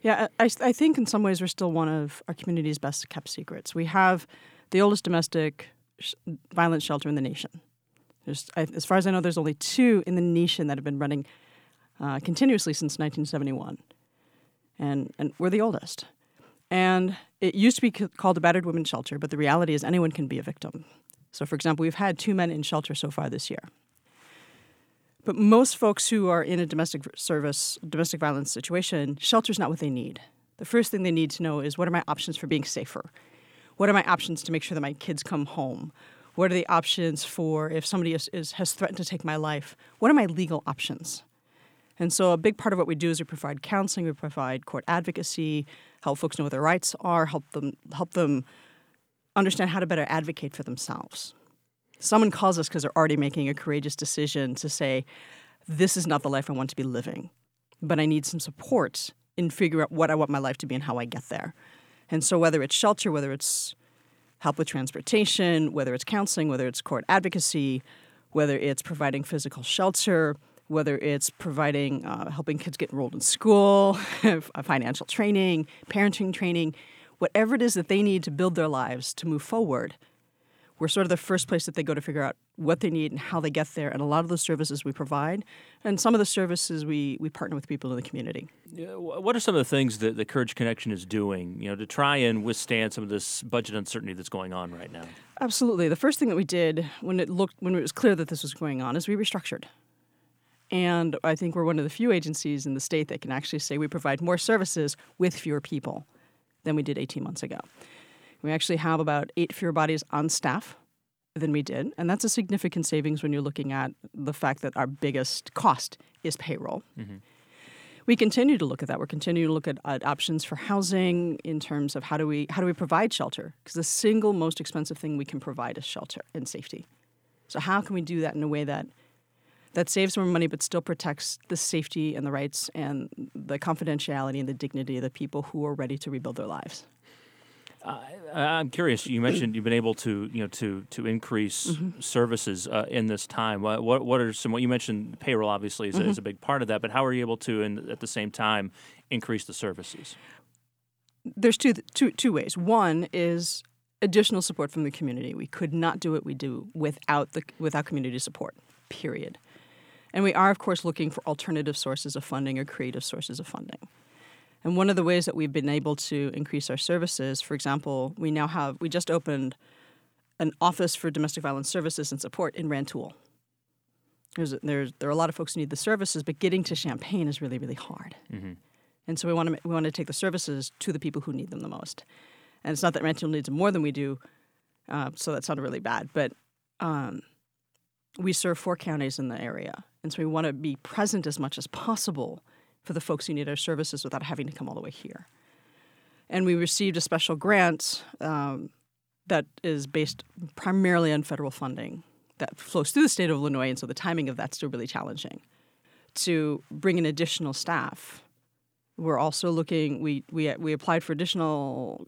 Yeah, I think in some ways we're still one of our community's best kept secrets. We have the oldest domestic violence shelter in the nation. As far as I know, there's only 2 in the nation that have been running continuously since 1971. And we're the oldest. And it used to be called a battered women's shelter, but the reality is anyone can be a victim. So, for example, we've had 2 men in shelter so far this year. But most folks who are in a domestic violence situation, shelter's not what they need. The first thing they need to know is, what are my options for being safer? What are my options to make sure that my kids come home? What are the options for if somebody has threatened to take my life? What are my legal options? And so a big part of what we do is we provide counseling, we provide court advocacy, help folks know what their rights are, help them understand how to better advocate for themselves. Someone calls us because they're already making a courageous decision to say, this is not the life I want to be living, but I need some support in figuring out what I want my life to be and how I get there. And so whether it's shelter, whether it's help with transportation, whether it's counseling, whether it's court advocacy, whether it's providing physical shelter, whether it's providing, helping kids get enrolled in school, financial training, parenting training, whatever it is that they need to build their lives to move forward, we're sort of the first place that they go to figure out what they need and how they get there. And a lot of those services we provide. And some of the services we partner with people in the community. What are some of the things that the Courage Connection is doing, to try and withstand some of this budget uncertainty that's going on right now? Absolutely. The first thing that we did when it was clear that this was going on is we restructured. And I think we're one of the few agencies in the state that can actually say we provide more services with fewer people than we did 18 months ago. We actually have about 8 fewer bodies on staff than we did, and that's a significant savings when you're looking at the fact that our biggest cost is payroll. Mm-hmm. We continue to look at that. We're continuing to look at options for housing in terms of how do we provide shelter, because the single most expensive thing we can provide is shelter and safety. So how can we do that in a way that saves more money but still protects the safety and the rights and the confidentiality and the dignity of the people who are ready to rebuild their lives? I'm curious. You mentioned you've been able to increase mm-hmm. services in this time. What are some? What you mentioned, payroll obviously is, mm-hmm. is a big part of that. But how are you able to, at the same time, increase the services? There's two ways. One is additional support from the community. We could not do what we do without community support. Period. And we are, of course, looking for alternative sources of funding or creative sources of funding. And one of the ways that we've been able to increase our services, for example, we just opened an office for domestic violence services and support in Rantoul. There are a lot of folks who need the services, but getting to Champaign is really, really hard. Mm-hmm. And so we want to take the services to the people who need them the most. And it's not that Rantoul needs them more than we do, so that sounded really bad, but we serve 4 counties in the area. And so we want to be present as much as possible for the folks who need our services without having to come all the way here. And we received a special grant that is based primarily on federal funding that flows through the state of Illinois, and so the timing of that's still really challenging, to bring in additional staff. We're also looking, we applied for additional,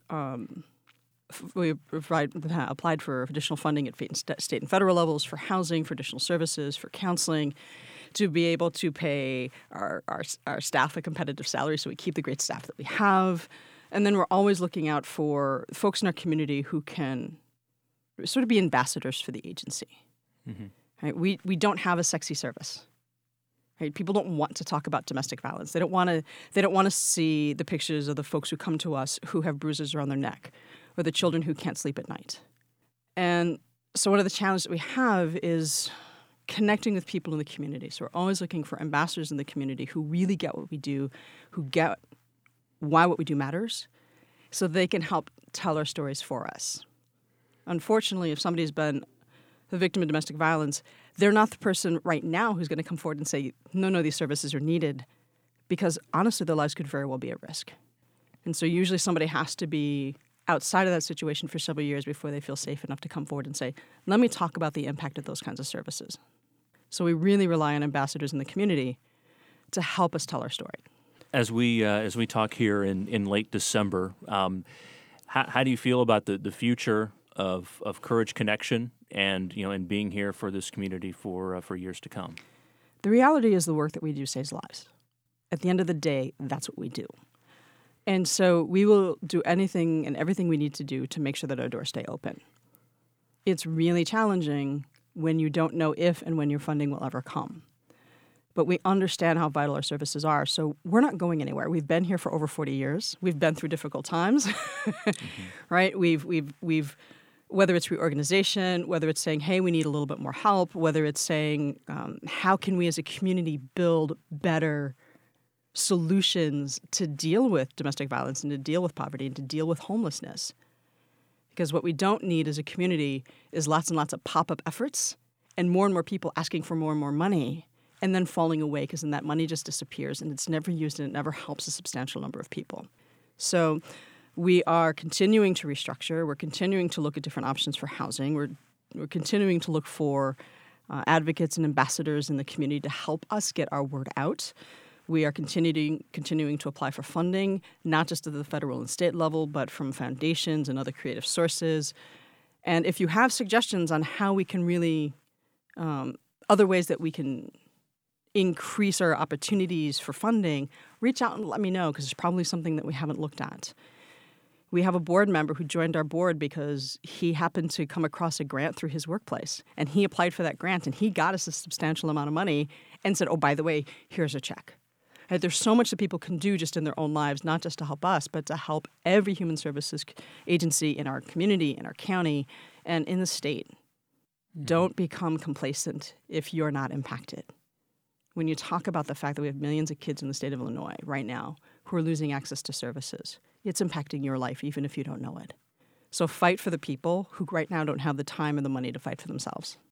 applied for additional funding at state and federal levels for housing, for additional services, for counseling, to be able to pay our staff a competitive salary so we keep the great staff that we have. And then we're always looking out for folks in our community who can sort of be ambassadors for the agency. Mm-hmm. Right? We don't have a sexy service. Right? People don't want to talk about domestic violence. They don't want to see the pictures of the folks who come to us who have bruises around their neck, or the children who can't sleep at night. And so one of the challenges that we have is connecting with people in the community. So we're always looking for ambassadors in the community who really get what we do, who get why what we do matters, so they can help tell our stories for us. Unfortunately, if somebody's been the victim of domestic violence, they're not the person right now who's going to come forward and say, no, these services are needed, because honestly, their lives could very well be at risk. And so usually somebody has to be outside of that situation for several years before they feel safe enough to come forward and say, let me talk about the impact of those kinds of services. So we really rely on ambassadors in the community to help us tell our story. As we talk here in late December, how do you feel about the future of Courage Connection and being here for this community for years to come? The reality is the work that we do saves lives. At the end of the day, that's what we do. And so we will do anything and everything we need to do to make sure that our doors stay open. It's really challenging when you don't know if and when your funding will ever come. But we understand how vital our services are, so we're not going anywhere. We've been here for over 40 years. We've been through difficult times, right? We've whether it's reorganization, whether it's saying, hey, we need a little bit more help, whether it's saying, how can we as a community build better solutions to deal with domestic violence and to deal with poverty and to deal with homelessness. Because what we don't need as a community is lots and lots of pop-up efforts and more people asking for more and more money and then falling away because then that money just disappears and it's never used and it never helps a substantial number of people. So we are continuing to restructure. We're continuing to look at different options for housing. We're continuing to look for advocates and ambassadors in the community to help us get our word out. We are continuing to apply for funding, not just at the federal and state level, but from foundations and other creative sources. And if you have suggestions on how we can really, other ways that we can increase our opportunities for funding, reach out and let me know, because it's probably something that we haven't looked at. We have a board member who joined our board because he happened to come across a grant through his workplace, and he applied for that grant, and he got us a substantial amount of money and said, oh, by the way, here's a check. Right? There's so much that people can do just in their own lives, not just to help us, but to help every human services agency in our community, in our county, and in the state. Mm-hmm. Don't become complacent if you're not impacted. When you talk about the fact that we have millions of kids in the state of Illinois right now who are losing access to services, it's impacting your life even if you don't know it. So fight for the people who right now don't have the time and the money to fight for themselves.